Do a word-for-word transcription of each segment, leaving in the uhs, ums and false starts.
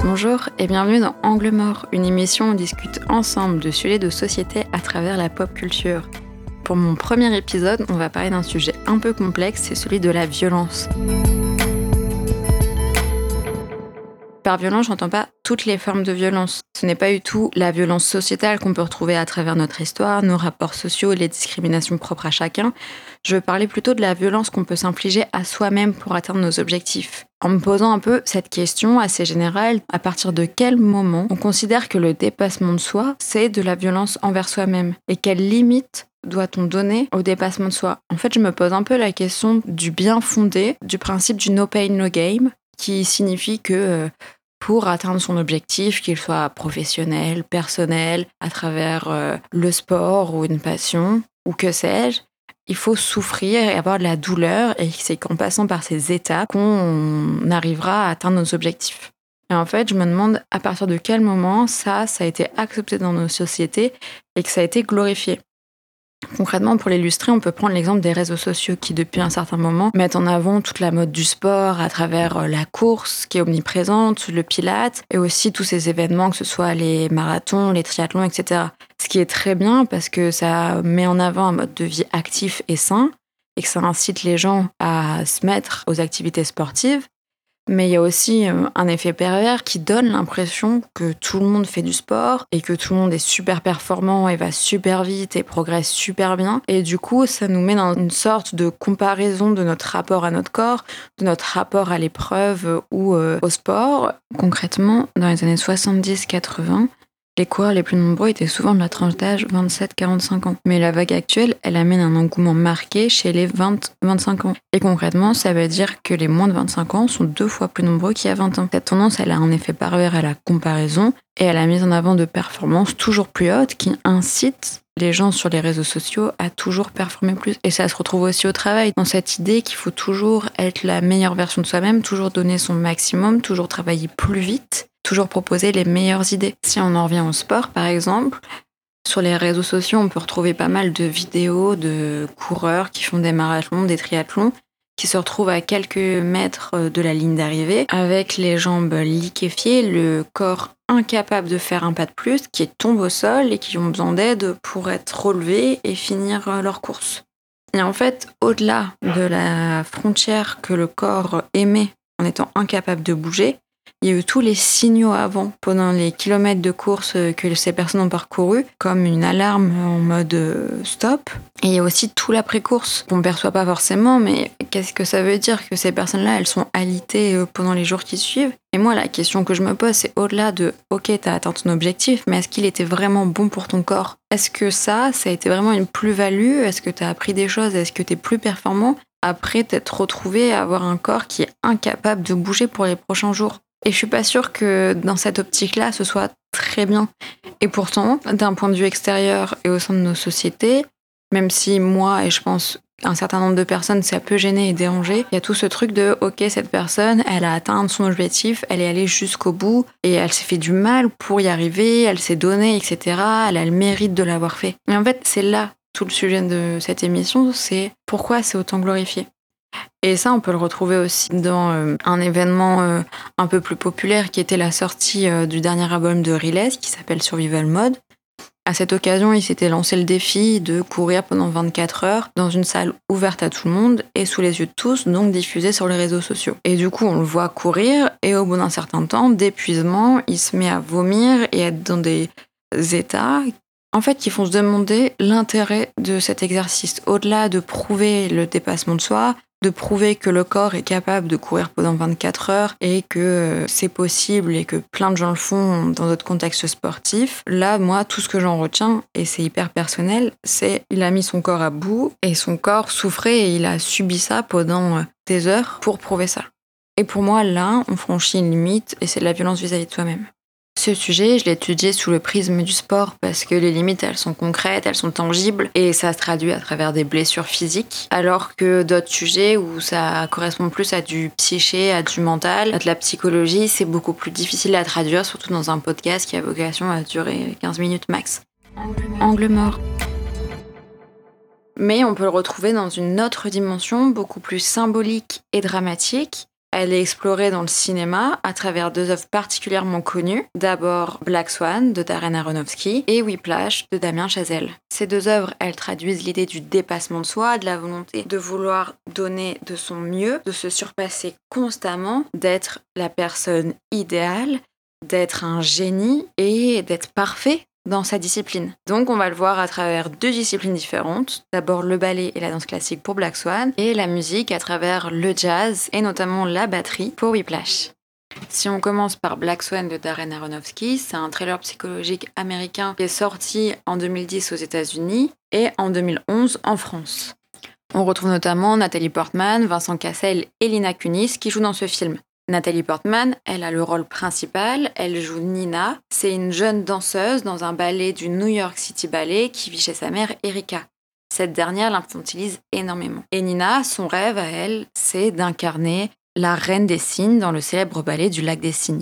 Bonjour et bienvenue dans Angle Mort, une émission où on discute ensemble de sujets de société à travers la pop culture. Pour mon premier épisode, on va parler d'un sujet un peu complexe, c'est celui de la violence. Par violence, j'entends pas toutes les formes de violence. Ce n'est pas du tout la violence sociétale qu'on peut retrouver à travers notre histoire, nos rapports sociaux et les discriminations propres à chacun. Je veux parler plutôt de la violence qu'on peut s'infliger à soi-même pour atteindre nos objectifs. En me posant un peu cette question assez générale, à partir de quel moment on considère que le dépassement de soi, c'est de la violence envers soi-même? Et quelles limites doit-on donner au dépassement de soi? En fait, je me pose un peu la question du bien fondé, du principe du no pain, no game, qui signifie que euh, pour atteindre son objectif, qu'il soit professionnel, personnel, à travers euh, le sport ou une passion, ou que sais-je, il faut souffrir et avoir de la douleur, et c'est qu'en passant par ces étapes qu'on arrivera à atteindre nos objectifs. Et en fait, je me demande à partir de quel moment ça, ça a été accepté dans nos sociétés et que ça a été glorifié. Concrètement, pour l'illustrer, on peut prendre l'exemple des réseaux sociaux qui, depuis un certain moment, mettent en avant toute la mode du sport à travers la course qui est omniprésente, le pilate, et aussi tous ces événements, que ce soit les marathons, les triathlons, et cetera. Ce qui est très bien parce que ça met en avant un mode de vie actif et sain, et que ça incite les gens à se mettre aux activités sportives. Mais il y a aussi un effet pervers qui donne l'impression que tout le monde fait du sport et que tout le monde est super performant et va super vite et progresse super bien. Et du coup, ça nous met dans une sorte de comparaison de notre rapport à notre corps, de notre rapport à l'épreuve ou euh, au sport. Concrètement, dans les années soixante-dix quatre-vingts, les coureurs les plus nombreux étaient souvent de la tranche d'âge vingt-sept à quarante-cinq ans. Mais la vague actuelle, elle amène un engouement marqué chez les vingt à vingt-cinq ans. Et concrètement, ça veut dire que les moins de vingt-cinq ans sont deux fois plus nombreux qu'il y a vingt ans. Cette tendance, elle a un effet pervers à la comparaison et à la mise en avant de performances toujours plus hautes qui incitent les gens sur les réseaux sociaux à toujours performer plus. Et ça se retrouve aussi au travail, dans cette idée qu'il faut toujours être la meilleure version de soi-même, toujours donner son maximum, toujours travailler plus vite, toujours proposer les meilleures idées. Si on en revient au sport, par exemple, sur les réseaux sociaux, on peut retrouver pas mal de vidéos de coureurs qui font des marathons, des triathlons, qui se retrouvent à quelques mètres de la ligne d'arrivée, avec les jambes liquéfiées, le corps incapable de faire un pas de plus, qui tombent au sol et qui ont besoin d'aide pour être relevés et finir leur course. Et en fait, au-delà de la frontière que le corps émet en étant incapable de bouger, il y a eu tous les signaux avant, pendant les kilomètres de course que ces personnes ont parcouru, comme une alarme en mode stop. Et il y a aussi tout l'après-course qu'on ne perçoit pas forcément, mais qu'est-ce que ça veut dire que ces personnes-là, elles sont alitées pendant les jours qui suivent? Et moi, la question que je me pose, c'est au-delà de « Ok, t'as atteint ton objectif, mais est-ce qu'il était vraiment bon pour ton corps? Est-ce que ça, ça a été vraiment une plus-value? Est-ce que t'as appris des choses? Est-ce que t'es plus performant après t'être retrouvé à avoir un corps qui est incapable de bouger pour les prochains jours ?» Et je suis pas sûre que dans cette optique-là, ce soit très bien. Et pourtant, d'un point de vue extérieur et au sein de nos sociétés, même si moi, et je pense un certain nombre de personnes, ça peut gêner et déranger, il y a tout ce truc de « Ok, cette personne, elle a atteint son objectif, elle est allée jusqu'au bout, et elle s'est fait du mal pour y arriver, elle s'est donnée, et cetera. Elle a le mérite de l'avoir fait. » Et en fait, c'est là tout le sujet de cette émission, c'est pourquoi c'est autant glorifié. Et ça, on peut le retrouver aussi dans euh, un événement euh, un peu plus populaire qui était la sortie euh, du dernier album de Riles qui s'appelle Survival Mode. À cette occasion, il s'était lancé le défi de courir pendant vingt-quatre heures dans une salle ouverte à tout le monde et sous les yeux de tous, donc diffusée sur les réseaux sociaux. Et du coup, on le voit courir et au bout d'un certain temps d'épuisement, il se met à vomir et être dans des états en fait qui font se demander l'intérêt de cet exercice. Au-delà de prouver le dépassement de soi, de prouver que le corps est capable de courir pendant vingt-quatre heures et que c'est possible et que plein de gens le font dans d'autres contextes sportifs. Là, moi, tout ce que j'en retiens, et c'est hyper personnel, c'est il a mis son corps à bout et son corps souffrait et il a subi ça pendant des heures pour prouver ça. Et pour moi, là, on franchit une limite et c'est de la violence vis-à-vis de soi-même. Ce sujet, je l'ai étudié sous le prisme du sport parce que les limites, elles sont concrètes, elles sont tangibles et ça se traduit à travers des blessures physiques. Alors que d'autres sujets où ça correspond plus à du psyché, à du mental, à de la psychologie, c'est beaucoup plus difficile à traduire, surtout dans un podcast qui a vocation à durer quinze minutes max. Angle mort. Mais on peut le retrouver dans une autre dimension, beaucoup plus symbolique et dramatique, elle est explorée dans le cinéma à travers deux œuvres particulièrement connues. D'abord Black Swan de Darren Aronofsky et Whiplash de Damien Chazelle. Ces deux œuvres, elles traduisent l'idée du dépassement de soi, de la volonté de vouloir donner de son mieux, de se surpasser constamment, d'être la personne idéale, d'être un génie et d'être parfait dans sa discipline. Donc on va le voir à travers deux disciplines différentes. D'abord le ballet et la danse classique pour Black Swan et la musique à travers le jazz et notamment la batterie pour Whiplash. Si on commence par Black Swan de Darren Aronofsky, c'est un thriller psychologique américain qui est sorti en deux mille dix aux États-Unis et en deux mille onze en France. On retrouve notamment Nathalie Portman, Vincent Cassel et Lina Kunis qui jouent dans ce film. Nathalie Portman, elle a le rôle principal, elle joue Nina. C'est une jeune danseuse dans un ballet du New York City Ballet qui vit chez sa mère Erika. Cette dernière l'infantilise énormément. Et Nina, son rêve à elle, c'est d'incarner la reine des cygnes dans le célèbre ballet du lac des cygnes.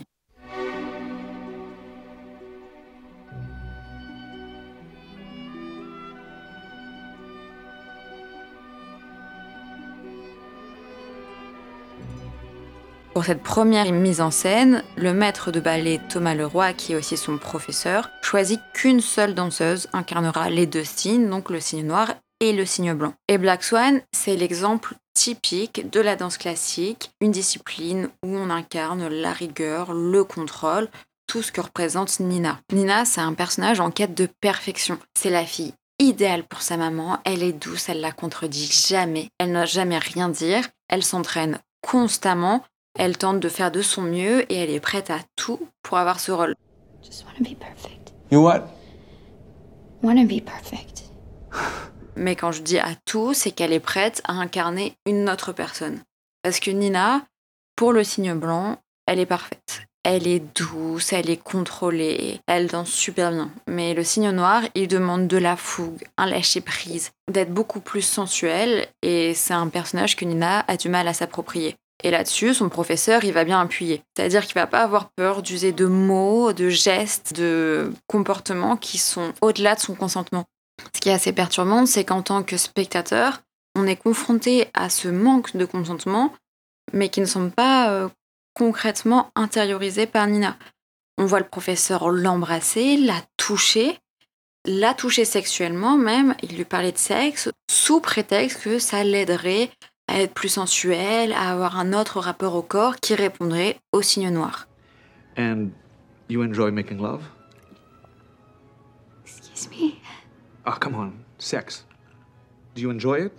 Pour cette première mise en scène, le maître de ballet Thomas Leroy, qui est aussi son professeur, choisit qu'une seule danseuse incarnera les deux signes, donc le signe noir et le signe blanc. Et Black Swan, c'est l'exemple typique de la danse classique, une discipline où on incarne la rigueur, le contrôle, tout ce que représente Nina. Nina, c'est un personnage en quête de perfection. C'est la fille idéale pour sa maman, elle est douce, elle la contredit jamais, elle n'a jamais rien dire, elle s'entraîne constamment, elle tente de faire de son mieux et elle est prête à tout pour avoir ce rôle. Just wanna be perfect. You what? Wanna be perfect. Mais quand je dis à tout, c'est qu'elle est prête à incarner une autre personne. Parce que Nina, pour le signe blanc, elle est parfaite. Elle est douce, elle est contrôlée, elle danse super bien. Mais le signe noir, il demande de la fougue, un lâcher-prise, d'être beaucoup plus sensuel et c'est un personnage que Nina a du mal à s'approprier. Et là-dessus, son professeur, il va bien appuyer. C'est-à-dire qu'il va pas avoir peur d'user de mots, de gestes, de comportements qui sont au-delà de son consentement. Ce qui est assez perturbant, c'est qu'en tant que spectateur, on est confronté à ce manque de consentement, mais qui ne semble pas euh, concrètement intériorisé par Nina. On voit le professeur l'embrasser, la toucher, la toucher sexuellement même, il lui parlait de sexe, sous prétexte que ça l'aiderait à être plus sensuelle, à avoir un autre rapport au corps qui répondrait au signe noir. And you enjoy making love? Excuse me? Oh, come on. Sex. Do you enjoy it?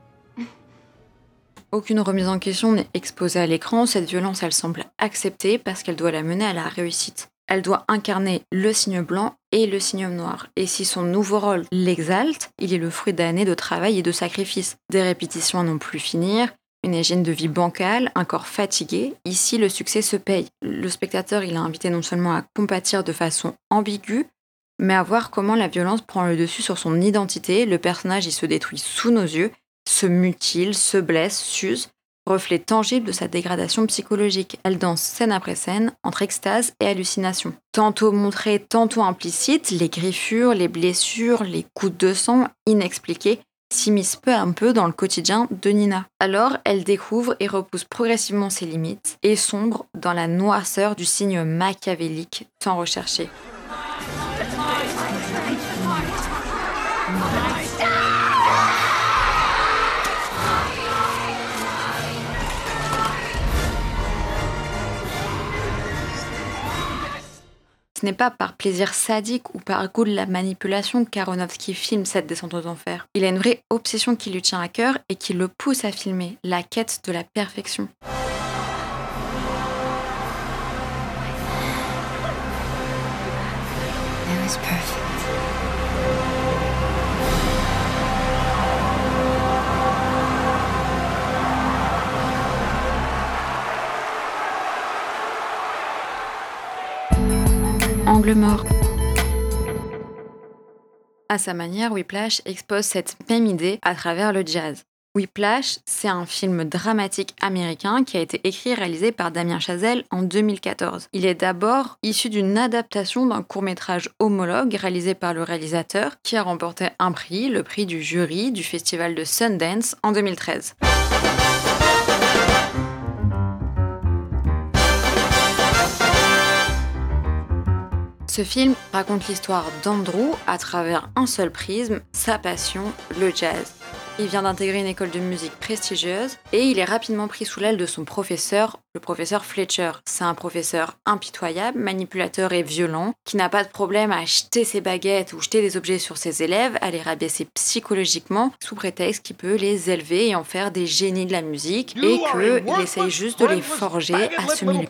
Aucune remise en question n'est exposée à l'écran, cette violence elle semble acceptée parce qu'elle doit la mener à la réussite. Elle doit incarner le signe blanc et le signe noir. Et si son nouveau rôle l'exalte, il est le fruit d'années de travail et de sacrifices. Des répétitions à n'en plus finir, une hygiène de vie bancale, un corps fatigué. Ici, le succès se paye. Le spectateur, il est invité non seulement à compatir de façon ambiguë, mais à voir comment la violence prend le dessus sur son identité. Le personnage, il se détruit sous nos yeux, se mutile, se blesse, s'use, reflet tangible de sa dégradation psychologique. Elle danse scène après scène, entre extase et hallucination. Tantôt montrée, tantôt implicite, les griffures, les blessures, les gouttes de sang inexpliquées s'immiscent peu à peu dans le quotidien de Nina. Alors, elle découvre et repousse progressivement ses limites et sombre dans la noirceur du signe machiavélique tant recherché. Ce n'est pas par plaisir sadique ou par goût de la manipulation qu'Aronofsky filme cette descente aux enfers. Il a une vraie obsession qui lui tient à cœur et qui le pousse à filmer, la quête de la perfection. It was perfect. Angle mort. À sa manière, Whiplash expose cette même idée à travers le jazz. Whiplash, c'est un film dramatique américain qui a été écrit et réalisé par Damien Chazelle en deux mille quatorze. Il est d'abord issu d'une adaptation d'un court-métrage homologue réalisé par le réalisateur qui a remporté un prix, le prix du jury du festival de Sundance en deux mille treize. Ce film raconte l'histoire d'Andrew à travers un seul prisme, sa passion, le jazz. Il vient d'intégrer une école de musique prestigieuse et il est rapidement pris sous l'aile de son professeur, le professeur Fletcher. C'est un professeur impitoyable, manipulateur et violent, qui n'a pas de problème à jeter ses baguettes ou jeter des objets sur ses élèves, à les rabaisser psychologiquement, sous prétexte qu'il peut les élever et en faire des génies de la musique, et qu'il essaye juste de les forger à ce milieu.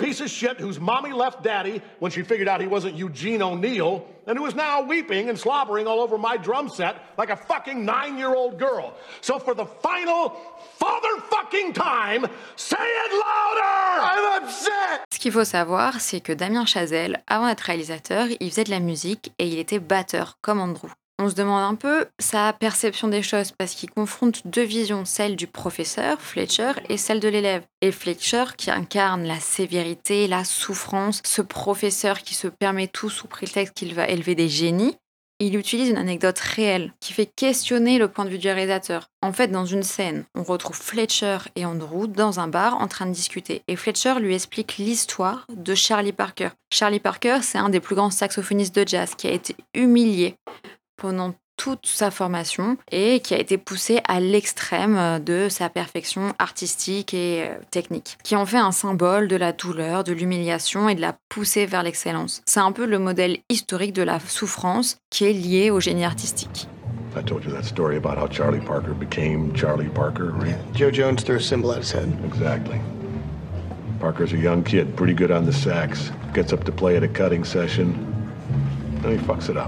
And who is now weeping and slobbering all over my drum set like a fucking nine-year-old girl. So for the final father-fucking time, say it louder! I'm upset! Ce qu'il faut savoir, c'est que Damien Chazelle, avant d'être réalisateur, il faisait de la musique et il était batteur, comme Andrew. On se demande un peu sa perception des choses parce qu'il confronte deux visions, celle du professeur, Fletcher, et celle de l'élève. Et Fletcher qui incarne la sévérité, la souffrance, ce professeur qui se permet tout sous prétexte qu'il va élever des génies, il utilise une anecdote réelle qui fait questionner le point de vue du réalisateur. En fait, dans une scène, on retrouve Fletcher et Andrew dans un bar en train de discuter. Et Fletcher lui explique l'histoire de Charlie Parker. Charlie Parker, c'est un des plus grands saxophonistes de jazz qui a été humilié pendant toute sa formation et qui a été poussé à l'extrême de sa perfection artistique et technique, qui en fait un symbole de la douleur, de l'humiliation et de la poussée vers l'excellence. C'est un peu le modèle historique de la souffrance qui est lié au génie artistique. I told you that story about how Charlie Parker became Charlie Parker, right? Joe Jones threw a symbol at his head. Exactly. Parker's a young kid, pretty good on the sax, gets up to play at a cutting session, and he fucks it up.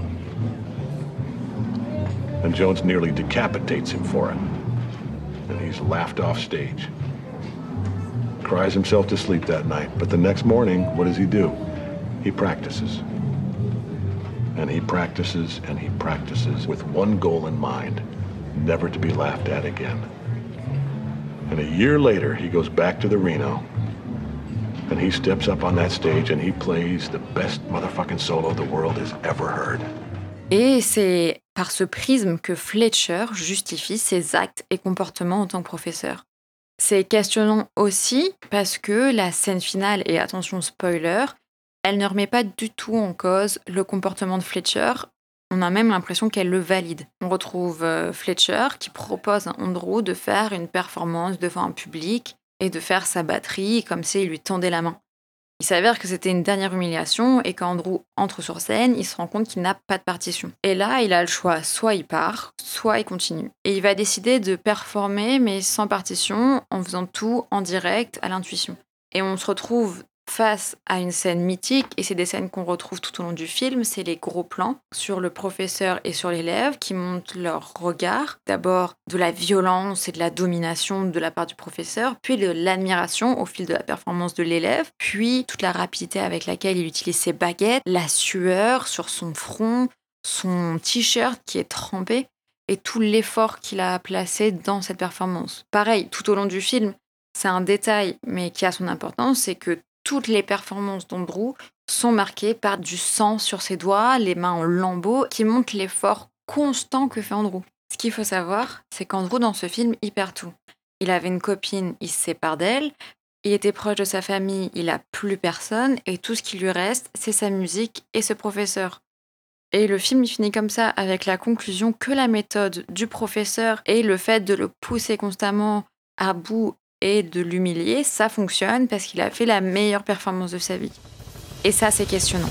And Jones nearly decapitates him for it. And he's laughed off stage. Cries himself to sleep that night. But the next morning, what does he do? He practices. And he practices and he practices with one goal in mind, never to be laughed at again. And a year later, he goes back to the Reno. And he steps up on that stage and he plays the best motherfucking solo the world has ever heard. Et c'est par ce prisme que Fletcher justifie ses actes et comportements en tant que professeur. C'est questionnant aussi parce que la scène finale, et attention spoiler, elle ne remet pas du tout en cause le comportement de Fletcher. On a même l'impression qu'elle le valide. On retrouve Fletcher qui propose à Andrew de faire une performance devant un public et de faire sa batterie comme s'il lui tendait la main. Il s'avère que c'était une dernière humiliation et quand Andrew entre sur scène, il se rend compte qu'il n'a pas de partition. Et là, il a le choix, soit il part, soit il continue. Et il va décider de performer, mais sans partition, en faisant tout en direct, à l'intuition. Et on se retrouve face à une scène mythique, et c'est des scènes qu'on retrouve tout au long du film, c'est les gros plans sur le professeur et sur l'élève qui montrent leur regard. D'abord de la violence et de la domination de la part du professeur, puis de l'admiration au fil de la performance de l'élève, puis toute la rapidité avec laquelle il utilise ses baguettes, la sueur sur son front, son t-shirt qui est trempé, et tout l'effort qu'il a placé dans cette performance. Pareil, tout au long du film, c'est un détail, mais qui a son importance, c'est que toutes les performances d'Andrew sont marquées par du sang sur ses doigts, les mains en lambeaux, qui montrent l'effort constant que fait Andrew. Ce qu'il faut savoir, c'est qu'Andrew, dans ce film, il perd tout. Il avait une copine, il se sépare d'elle, il était proche de sa famille, il n'a plus personne, et tout ce qui lui reste, c'est sa musique et ce professeur. Et le film, il finit comme ça, avec la conclusion que la méthode du professeur et le fait de le pousser constamment à bout et de l'humilier, ça fonctionne parce qu'il a fait la meilleure performance de sa vie. Et ça, c'est questionnant.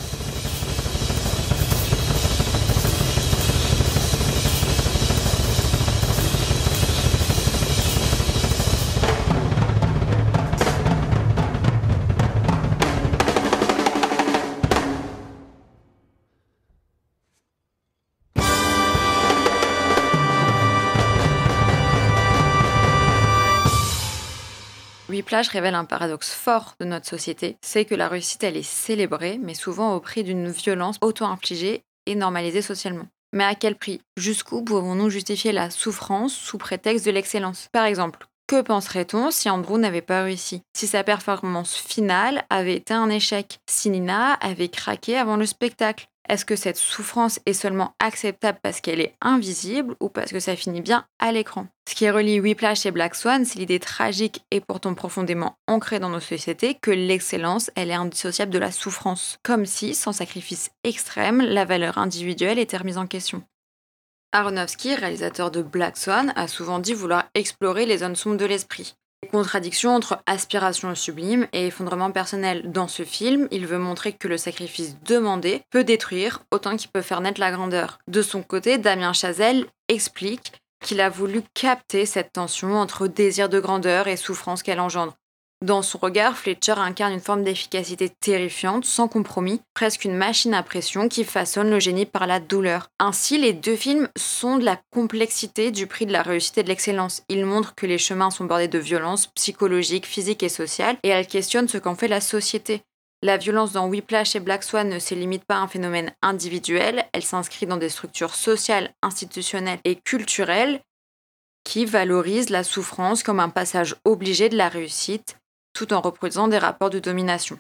Whiplash révèle un paradoxe fort de notre société, c'est que la réussite elle est célébrée, mais souvent au prix d'une violence auto-infligée et normalisée socialement. Mais à quel prix? Jusqu'où pouvons-nous justifier la souffrance sous prétexte de l'excellence? Par exemple, que penserait-on si Andrew n'avait pas réussi? Si sa performance finale avait été un échec? Si Nina avait craqué avant le spectacle? Est-ce que cette souffrance est seulement acceptable parce qu'elle est invisible ou parce que ça finit bien à l'écran? Ce qui relie Whiplash et Black Swan, c'est l'idée tragique et pourtant profondément ancrée dans nos sociétés que l'excellence, elle est indissociable de la souffrance. Comme si, sans sacrifice extrême, la valeur individuelle était remise en question. Aronofsky, réalisateur de Black Swan, a souvent dit vouloir explorer les zones sombres de l'esprit. Les contradictions entre aspiration sublime et effondrement personnel. Dans ce film, il veut montrer que le sacrifice demandé peut détruire autant qu'il peut faire naître la grandeur. De son côté, Damien Chazelle explique qu'il a voulu capter cette tension entre désir de grandeur et souffrance qu'elle engendre. Dans son regard, Fletcher incarne une forme d'efficacité terrifiante, sans compromis, presque une machine à pression qui façonne le génie par la douleur. Ainsi, les deux films sont de la complexité du prix de la réussite et de l'excellence. Ils montrent que les chemins sont bordés de violences psychologiques, physiques et sociales, et elles questionnent ce qu'en fait la société. La violence dans Whiplash et Black Swan ne se limite pas à un phénomène individuel, elle s'inscrit dans des structures sociales, institutionnelles et culturelles qui valorisent la souffrance comme un passage obligé de la réussite, tout en reproduisant des rapports de domination.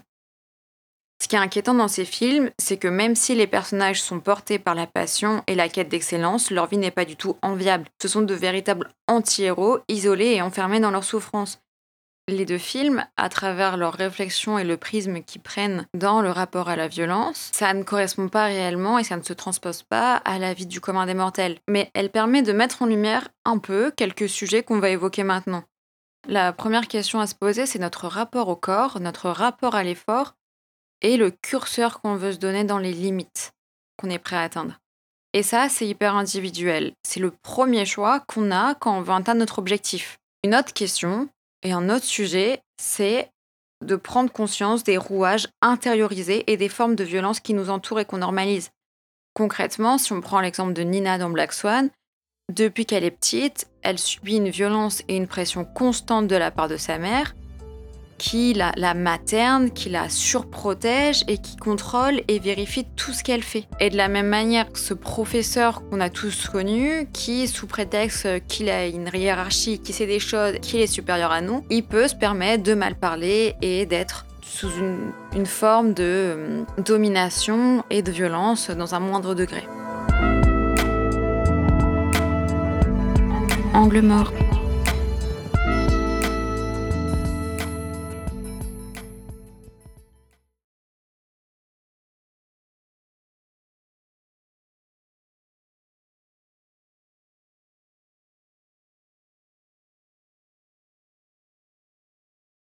Ce qui est inquiétant dans ces films, c'est que même si les personnages sont portés par la passion et la quête d'excellence, leur vie n'est pas du tout enviable. Ce sont de véritables anti-héros, isolés et enfermés dans leur souffrance. Les deux films, à travers leurs réflexions et le prisme qu'ils prennent dans le rapport à la violence, ça ne correspond pas réellement et ça ne se transpose pas à la vie du commun des mortels. Mais elle permet de mettre en lumière un peu quelques sujets qu'on va évoquer maintenant. La première question à se poser, c'est notre rapport au corps, notre rapport à l'effort et le curseur qu'on veut se donner dans les limites qu'on est prêt à atteindre. Et ça, c'est hyper individuel. C'est le premier choix qu'on a quand on veut atteindre notre objectif. Une autre question et un autre sujet, c'est de prendre conscience des rouages intériorisés et des formes de violence qui nous entourent et qu'on normalise. Concrètement, si on prend l'exemple de Nina dans Black Swan, depuis qu'elle est petite, elle subit une violence et une pression constante de la part de sa mère, qui la, la materne, qui la surprotège et qui contrôle et vérifie tout ce qu'elle fait. Et de la même manière, ce professeur qu'on a tous connu, qui, sous prétexte qu'il a une hiérarchie, qui sait des choses, qu'il est supérieur à nous, il peut se permettre de mal parler et d'être sous une, une forme de euh, domination et de violence dans un moindre degré. Angle mort.